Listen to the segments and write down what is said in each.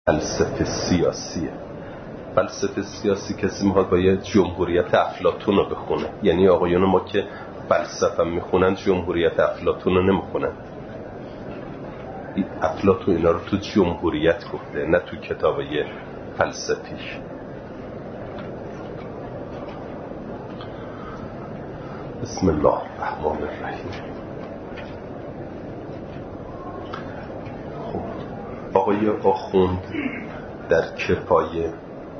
فلسفه سیاسیه. فلسفه سیاسی کسی میخواد باید جمهوریت افلاطون رو بخونه، یعنی آقایون ما که فلسفه میخونن جمهوریت افلاطون رو نمیخونن. افلاطون اینا رو تو جمهوریت گفته، نه تو کتابای فلسفیش. بسم الله الرحمن الرحیم. آقای آخوند در کفایه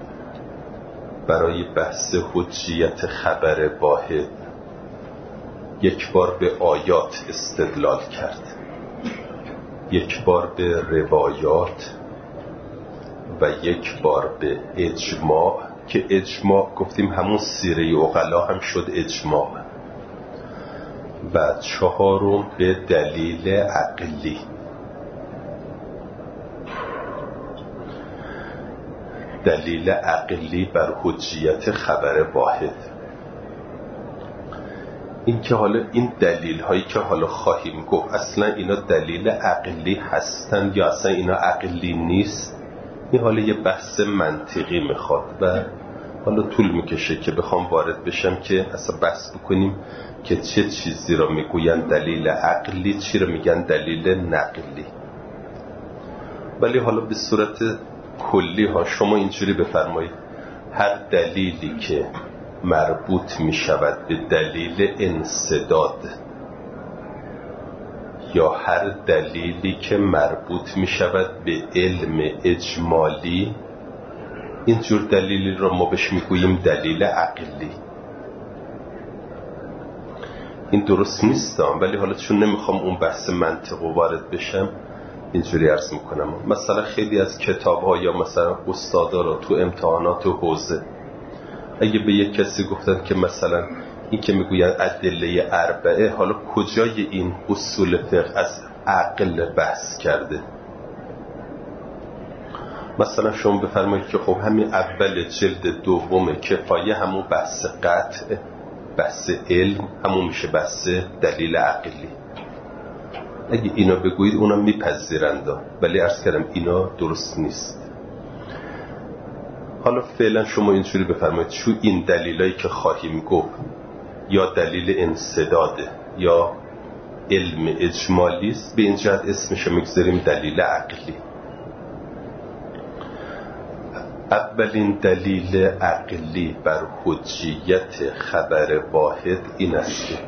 برای بحث حجیت خبر واحد یک بار به آیات استدلال کرد، یک بار به روایات و یک بار به اجماع، که اجماع گفتیم همون سیره عقلا هم شد اجماع، و چهارم به دلیل عقلی. دلیل عقلی بر حجیت خبر واحد. این که حالا این دلیل هایی که حالا خواهیم گفت اصلا اینا دلیل عقلی هستن یا اصلا اینا عقلی نیست، این حالا یه بحث منطقی میخواد و حالا طول میکشه که بخوام وارد بشم که اصلا بحث بکنیم که چه چیزی را میگوین دلیل عقلی، چی را میگن دلیل نقلی. ولی حالا به صورت کلی ها شما اینجوری بفرمایید هر دلیلی که مربوط می شود به دلیل انسداد یا هر دلیلی که مربوط می شود به علم اجمالی، اینجور دلیلی رو ما بهش می گوییم دلیل عقلی. این درست نیستم، ولی حالا چون نمیخوام اون بحث منطق وارد بشم اینجوری عرض میکنم. مثلا خیلی از کتاب ها یا مثلا استادا رو تو امتحانات حوزه اگه به یک کسی گفتن که مثلا این که میگوین ادله اربعه، حالا کجای این اصول فقه از عقل بحث کرده؟ مثلا شما بفرمایید که خب همین اول جلد دوم کفایه همون بحث قطع، بحث علم، همون میشه بحث دلیل عقلی. اگه اینا بگویید اونا میپذیرند، ولی عرض کردم اینا درست نیست. حالا فعلا شما اینجوری بفرمایید چون این دلیلایی که خواهیم گفت یا دلیل انسداده یا علم اجمالی است، به این جهت اسمش میگذاریم دلیل عقلی. اولین دلیل عقلی بر حجیت خبر واحد این است که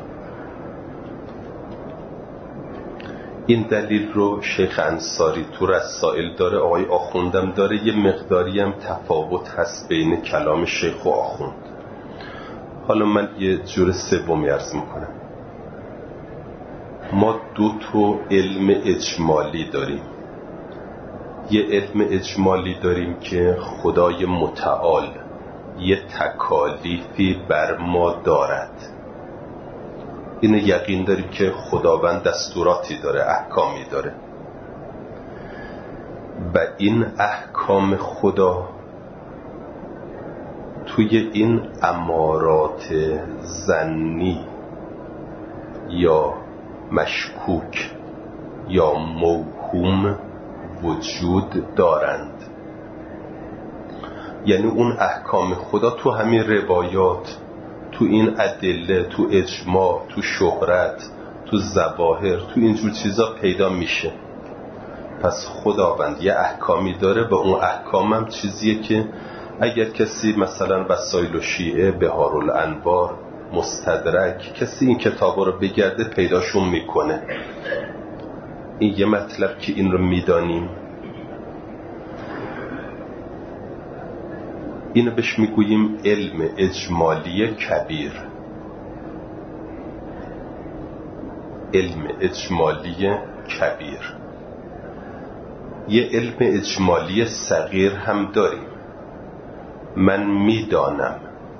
این دلیل رو شیخ انصاری تو رسائل داره، آقای آخوندم داره، یه مقداری هم تفاوت هست بین کلام شیخ و آخوند. حالا من یه جور سومی عرض میکنم. ما دو تا علم اجمالی داریم. یه علم اجمالی داریم که خدای متعال یه تکالیفی بر ما دارد، اینو یقین داریم که خداوند دستوراتی داره، احکامی داره، و این احکام خدا توی این امارات ظنی یا مشکوک یا موهوم وجود دارند. یعنی اون احکام خدا تو همین روایات، تو این ادله، تو اجماع، تو شهرت، تو ظواهر، تو اینجور چیزا پیدا میشه. پس خداوند یه احکامی داره و اون احکام هم چیزیه که اگر کسی مثلا وسایل و شیعه، بهارالانوار، مستدرک، کسی این کتابا رو بگرده پیداشون میکنه. این یه مطلب که این رو میدانیم. اینو بهش میگوییم علم اجمالی کبیر. علم اجمالی کبیر. یه علم اجمالی صغیر هم داریم. من میدانم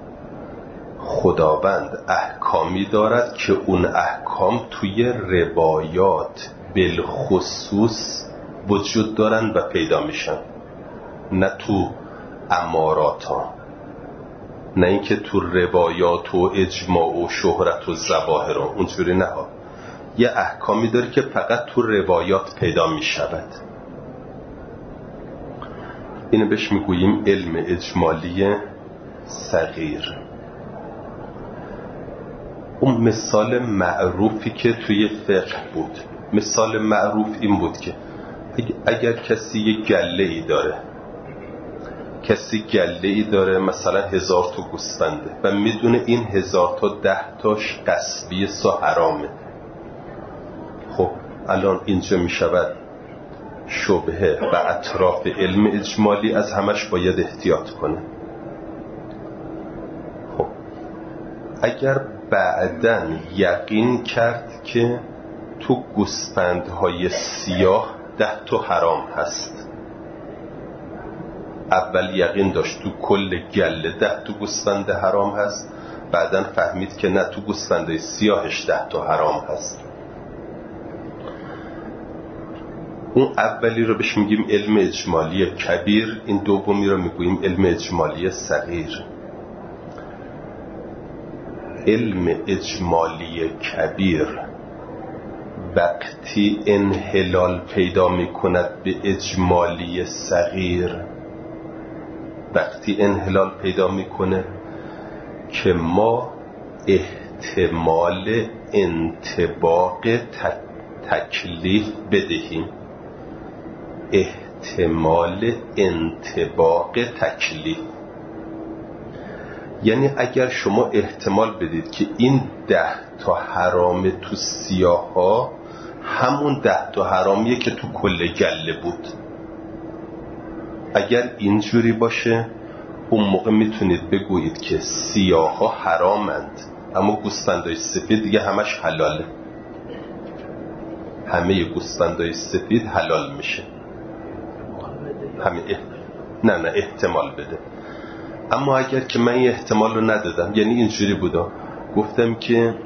خداوند احکامی دارد که اون احکام توی روایات بالخصوص وجود دارن و پیدا میشن، نه تو امارات ها، نه اینکه تو روایات و اجماع و شهرت و ظواهر اونجوری نه. یه احکامی داره که فقط تو روایات پیدا می شود. اینو بهش میگوییم علم اجمالی صغیر. اون مثال معروفی که توی فقه بود، مثال معروف این بود که اگر کسی یک گله ای داره مثلا 1000 تا گوسفنده و میدونه این 1000 تا 10 تاش غصبی و حرامه، خب الان اینجا میشود شبهه و اطراف علم اجمالی از همش باید احتیاط کنه. خب اگر بعدن یقین کرد که تو گوسفندهای سیاه 10 تا حرام هست، اول یقین داشت تو کل گله 10 تا گوسفند حرام هست، بعدن فهمید که نه تو گوسفندهای سیاهش 10 تا حرام هست، اون اولی رو بهش میگیم علم اجمالی کبیر، این دومی رو میگوییم علم اجمالی صغیر. علم اجمالی کبیر وقتی انحلال پیدا میکند به اجمالی صغیر، وقتی انحلال پیدا میکنه که ما احتمال انطباق تکلیف بدهیم، احتمال انطباق تکلیف، یعنی اگر شما احتمال بدید که این 10 تا حرام تو سیاه ها همون 10 تا حرامیه که تو کل گله بود، اگر اینجوری باشه اون موقع میتونید بگویید که سیاه ها حرامند اما گوسفندای سفید دیگه همش حلاله، همه گوسفندای سفید حلال میشه. نه احتمال بده. اما اگر که من این احتمال رو ندادم، یعنی اینجوری بودم گفتم که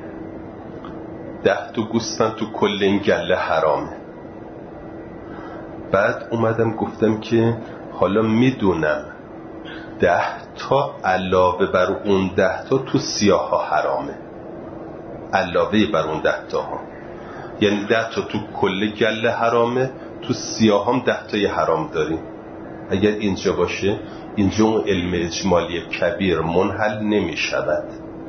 10 تا گوسفند تو کل این گله حرامه، بعد اومدم گفتم که حالا میدونم 10 تا علاوه بر اون 10 تا تو سیاه ها حرامه، علاوه بر اون 10 تا ها، یعنی 10 تا تو کل گله حرامه، تو سیاه هم 10 تای حرام داریم. اگر اینجا باشه اینجا اون علم اجمالی کبیر منحل نمی شود،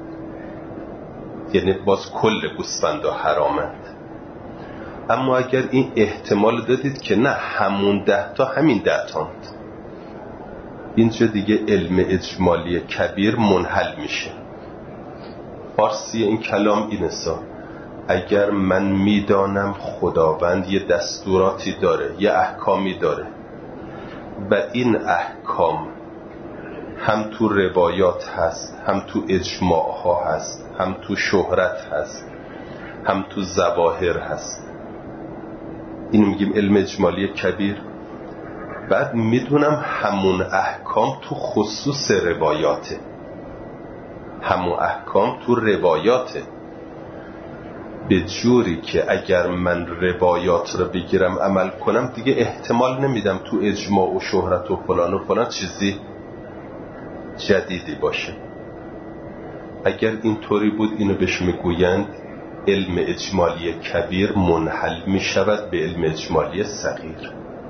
یعنی باز کل گوسفندا حرامند. اما اگر این احتمال دادید که نه همون 10 تا همین 10 تاند، اینجا دیگه علم اجمالی کبیر منحل میشه. فارسی این کلام اینسا، اگر من میدانم خداوند یه دستوراتی داره، یه احکامی داره و این احکام هم تو روایات هست، هم تو اجماع ها هست، هم تو شهرت هست، هم تو ظواهر هست، اینو میگیم علم اجمالی کبیر. بعد میدونم همون احکام تو خصوص روایاته، همون احکام تو روایاته، به جوری که اگر من روایات رو بگیرم عمل کنم دیگه احتمال نمیدم تو اجماع و شهرت و فلان چیزی جدیدی باشه. اگر اینطوری بود اینو بهش میگویند علم اجمالی کبیر منحل میشود به علم اجمالی صغیر.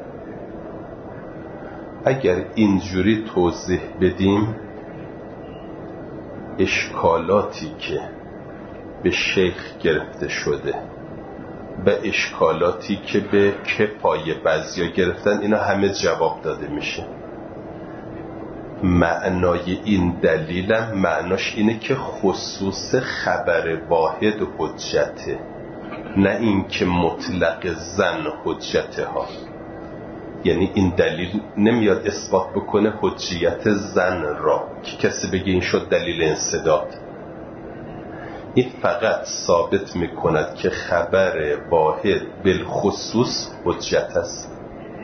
اگر اینجوری توضیح بدیم اشکالاتی که به شیخ گرفته شده و اشکالاتی که به کفای بعضیا گرفتن اینا همه جواب داده میشه. معنای این دلیلم معناش اینه که خصوص خبر واحد حجته، نه این که مطلق زن حجته ها. یعنی این دلیل نمیاد اثبات بکنه حجیت زن را که کسی بگه این شد دلیل انسداد. این فقط ثابت میکند که خبر واحد بالخصوص حجت است.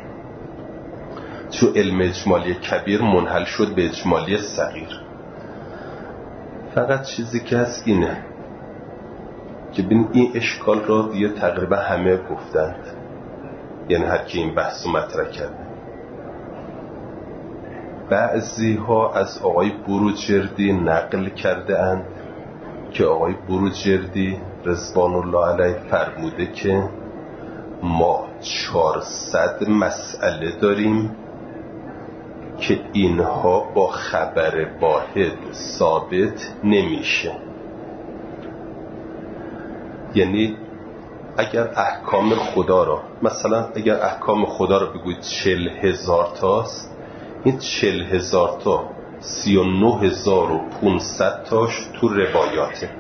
چون علم اجمالی کبیر منحل شد به اجمالی صغیر. فقط چیزی که هست اینه که ببین این اشکال را دیگه تقریبا همه گفتند، یعنی هر کی این بحث رو مطرح کرده. بعضی ها از آقای بروجردی نقل کرده اند که آقای بروجردی رضوان الله علیه فرموده که ما 400 مسئله داریم که اینها با خبر واحد ثابت نمیشه. یعنی اگر احکام خدا را، مثلا اگر احکام خدا را بگوید 40,000 تاست، این 40,000 تا 39,500 تاش تو روایاته،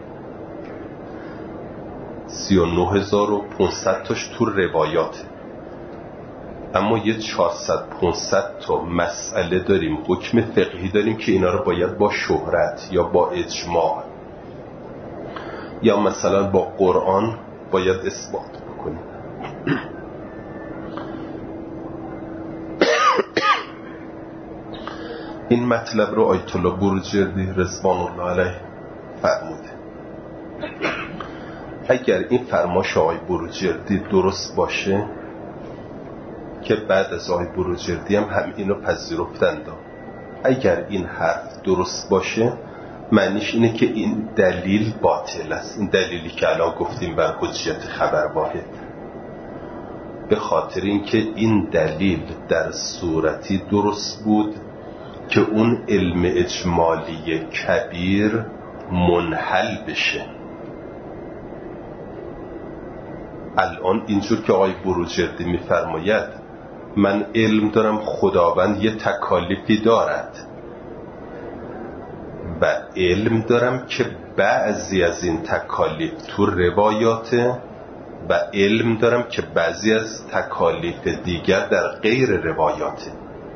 39,500 تاش تو روایاته. اما یه 400-500 تا مسئله داریم، حکم فقهی داریم که اینا رو باید با شهرت یا با اجماع یا مثلا با قرآن باید اثبات بکنیم. این مطلب رو آیت الله بروجردی رضوان الله علیه فرموده. اگر این فرماش آقای بروجردی درست باشه، که بعد از آقای بروجردی هم اینو پذیرفتند، اگر این حرف درست باشه معنیش اینه که این دلیل باطل است، این دلیلی که الان گفتیم بر حجیت خبر واحد، به خاطر اینکه این دلیل در صورتی درست بود که اون علم اجمالی کبیر منحل بشه. الان اینجور که آقای بروجردی میفرماید من علم دارم خداوند یه تکالیفی دارد و علم دارم که بعضی از این تکالیف تو روایاته و علم دارم که بعضی از تکالیف دیگر در غیر روایاته.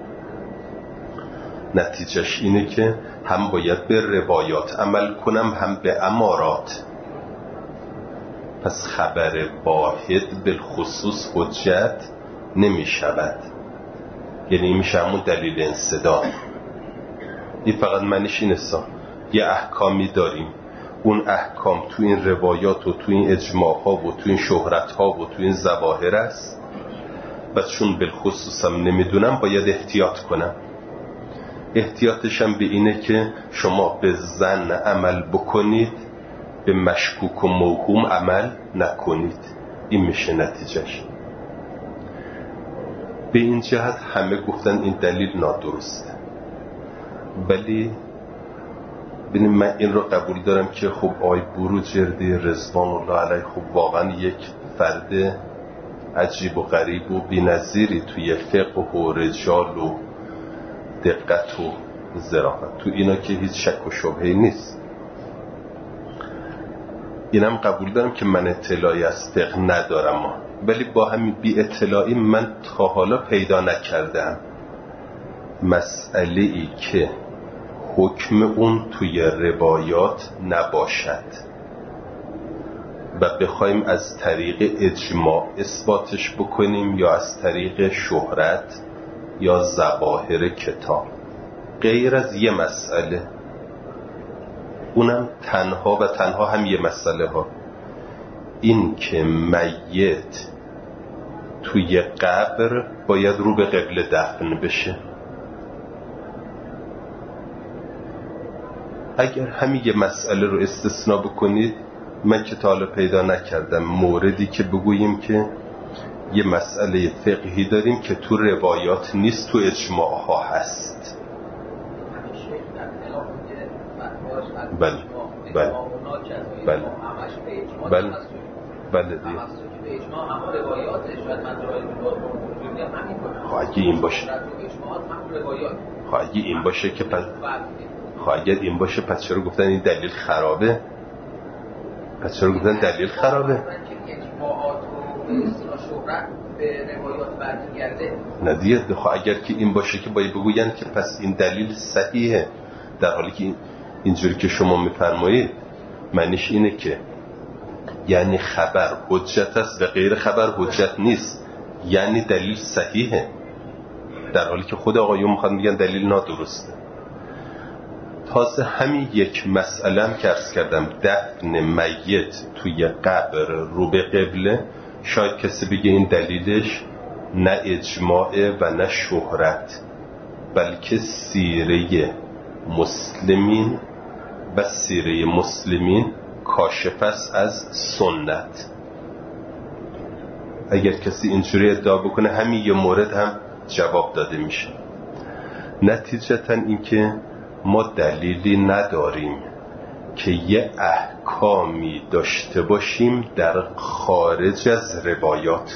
نتیجهش اینه که هم باید به روایات عمل کنم هم به امارات. پس خبر واحد بالخصوص حجت نمی شود، یعنی میشه همون دلیل انصدام. این فقط معنیش اینه یه احکامی داریم، اون احکام تو این روایات و تو این اجماع ها و تو این شهرت ها و تو این ظواهر است و چون بالخصوص هم نمیدونم باید احتیاط کنم. احتیاطشم به اینه که شما به ظن عمل بکنید، به مشکوک و موهوم عمل نکنید. این میشه نتیجهش. به این جهت همه گفتن این دلیل نادرسته، ولی ببینید من این رو قبول دارم که خب آقای بروجردی رضوان الله علیه خب واقعا یک فرد عجیب و غریب و بی‌نظیری توی فقه و رجال و دقت و ظرافت، تو اینا که هیچ شک و شبهه‌ای نیست. اینم قبول دارم که من اطلاعی از فقه ندارم، ولی با همین بی اطلاعی من تا حالا پیدا نکردم مسئله‌ای که حکم اون توی روایات نباشد و بخوایم از طریق اجماع اثباتش بکنیم یا از طریق شهرت یا ظواهر کتاب، غیر از یه مسئله، اونم تنها و تنها هم یه مسئله ها، این که میت توی قبر باید رو به قبله دفن بشه. اگر همین یه مسئله رو استثناء بکنید، من که تا حالا پیدا نکردم موردی که بگوییم که یه مسئله فقهی داریم که تو روایات نیست، تو اجماع ها هست. بله بله بله بله بله اگه این باشه اگه این باشه که پس اگر این باشه پس چرا گفتن این دلیل خرابه؟ پس چرا گفتن دلیل خرابه؟ نه دیگه، اگر که این باشه که باید بگوین که پس این دلیل صحیحه، در حالی که اینجوری که شما میفرمایید معنیش اینه که یعنی خبر حجت است و غیر خبر حجت نیست، یعنی دلیل صحیحه، در حالی که خود آقایون میخوان میگن دلیل نادرسته. تازه همین یک مسئله هم که عرض کردم، دفن میت توی قبر رو به قبله، شاید کسی بگه این دلیلش نه اجماعه و نه شهرت، بلکه سیره مسلمین و سیره مسلمین کاشف است از سنت. اگر کسی اینجوری ادعا بکنه همین یه مورد هم جواب داده میشه. نتیجتا اینکه ما دلیلی نداریم که یه احکامی داشته باشیم در خارج از روایات.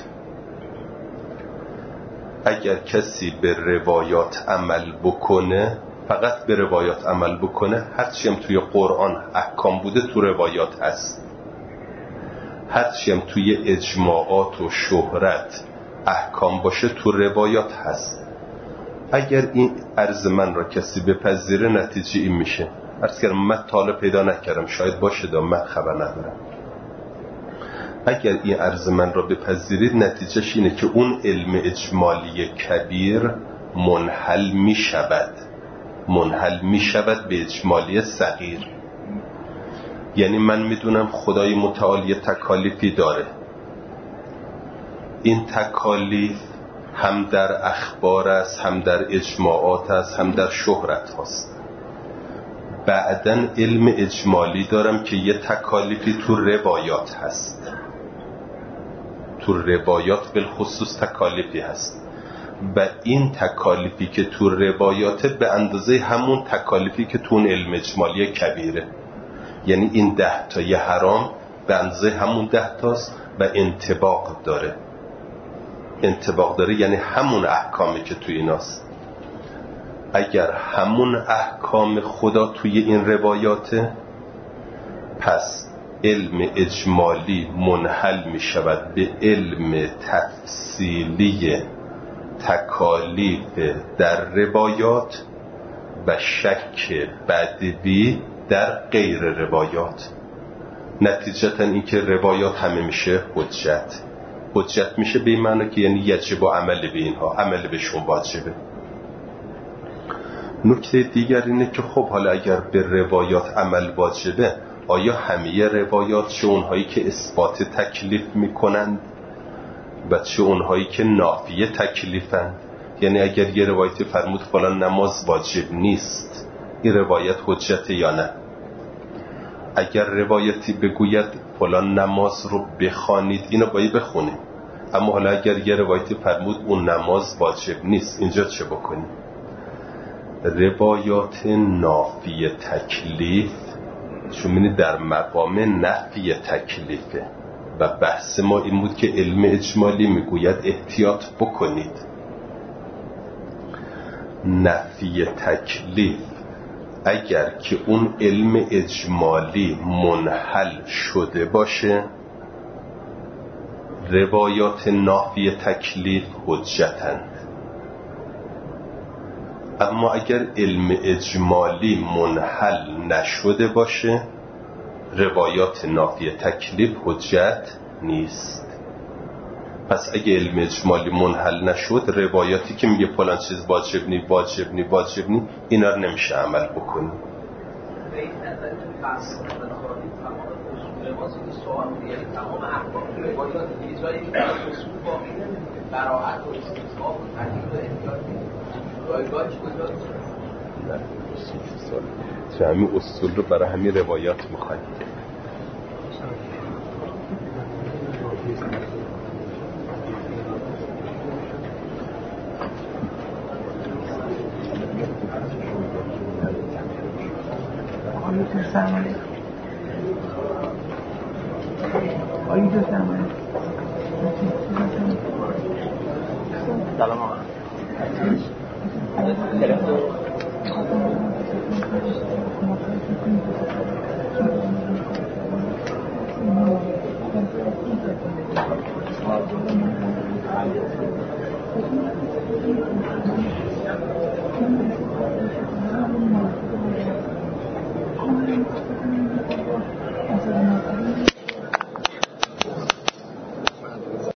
اگر کسی به روایات عمل بکنه، فقط به روایات عمل بکنه، هرچی هم توی قرآن احکام بوده تو روایات هست، هرچی هم توی اجماعات و شهرت احکام باشه تو روایات هست. اگر این عرض من را کسی بپذیره نتیجه این میشه. عرض کردم من تا پیدا نکردم، شاید باشه دا من خبر ندارم. اگر این عرض من را بپذیرید نتیجهش اینه که اون علم اجمالی کبیر منحل می شود به اجمالی صغیر. یعنی من میدونم خدای متعال یه تکالیفی داره، این تکالیف هم در اخبار است، هم در اجماعات است، هم در شهرت هست. بعدن علم اجمالی دارم که یه تکالیفی تو روایات هست، تو روایات بالخصوص تکالیفی هست و این تکالیفی که تو روایات به اندازه همون تکالیفی که تو اون علم اجمالی کبیره. یعنی این 10 تا یه حرام به اندازه همون 10 تاست و انطباق داره، یعنی همون احکامی که توی ایناست. اگر همون احکام خدا توی این روایاته، پس علم اجمالی منحل می شود به علم تفصیلی تکالیف در روایات و شک بدوی در غیر روایات. نتیجتا این که روایات همه میشه حجت میشه به این معنی که یعنی یجب عمل به اینها، عمل بهشون واجبه. نکته دیگر اینه که خب حالا اگر به روایات عمل واجبه، آیا همه روایات، چه اونهایی که اثبات تکلیف میکنند و چه اونهایی که نافی تکلیفند؟ یعنی اگر یه روایتی فرمود فلان نماز واجب نیست، این روایت حجته یا نه؟ اگر روایتی بگوید فلان نماز رو بخوانید، اینو باید بخونیم. اما حالا اگر یه روایتی فرمود اون نماز واجب نیست، اینجا چه بکنیم؟ روایات نافی تکلیف چون در مقام نفی تکلیفه و بحث ما این بود که علم اجمالی میگوید احتیاط بکنید. نفی تکلیف اگر که اون علم اجمالی منحل شده باشه، روایات نافی تکلیف حجتند. اما اگر علم اجمالی منحل نشده باشه، روایات نافی تکلیف حجت نیست. پس اگه علم اجمالی منحل نشد، روایاتی که میگه فلان چیز واجب نی اینا رو نمیشه عمل بکنی. به این نظرتون تحصیل بنابراین تمام اصول ما سوال یعنی تمام احکام روایات یه جایی که اصول باقی نمیمونه، براءت و استثناء و تحلیل و احتیاط رایگاهش کجاست؟ نه همین اصول رو برای همین روایات میخواید. سلام آقا.